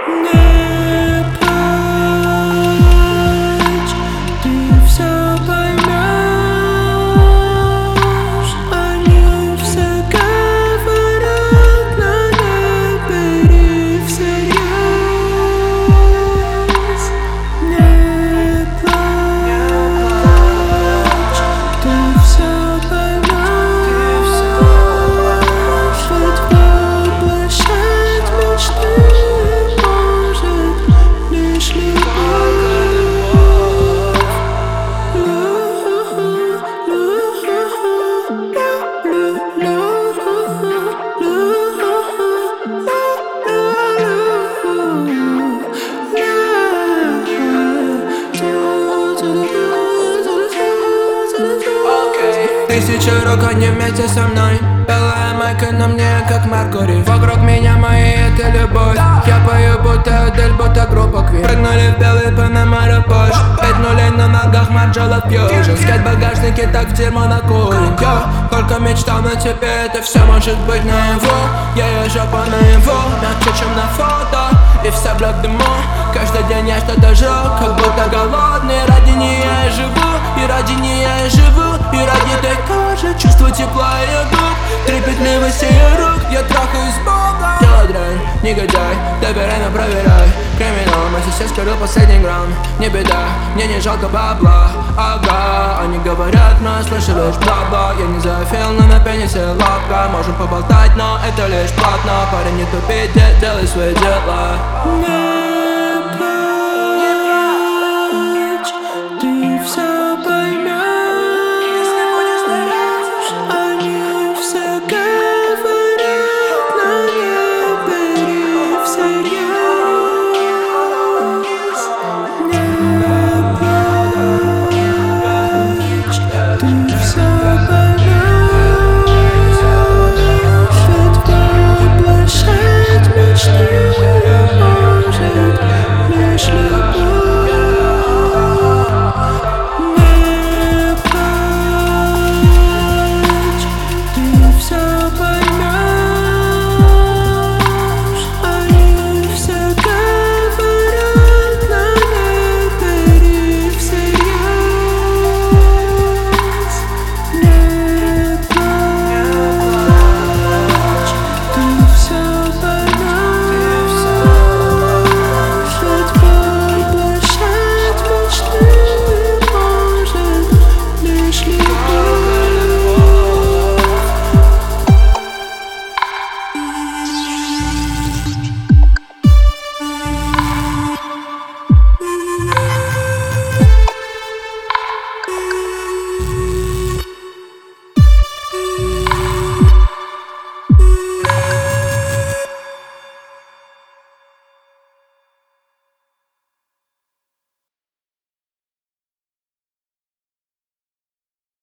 Не плачь, ты все поймешь. Они все говорят, но не бери всерьез. Не плачь, ты все поймешь. Ведь воплощать мечты может лишь Тысячи рук, они вместе со мной. Белая майка на мне, как Меркурий. Вокруг меня мои, это любовь. Я пою, будто Адель, будто группа Queen. Прыгнули в белый Панамара Пош. 5 нулей на ногах, Марджола Фьюжн. Скать в багажнике, так в дерьмо накурен. Только мечтал, но теперь это все может быть наяву. Я езжу по наяву, мягче, чем на фото. И вся блок дыму. Каждый день я что-то жру, как будто голодный. Ради нее я живу, и ради нее я живу. И ради той кожи чувство тепла ее губ. Трепетливость ее рук, я трахаюсь с Богом. Дело дрянь, негодяй, доверяй, но проверяй. Криминал, мой сосед скрыл последний грамм. Не беда, мне не жалко бабла. Ага, они говорят, но я слышу лишь бла-бла. Я не зафил, но на пенисе лапка. Можем поболтать, но это лишь платно. Парень, не тупи, делай свои дела.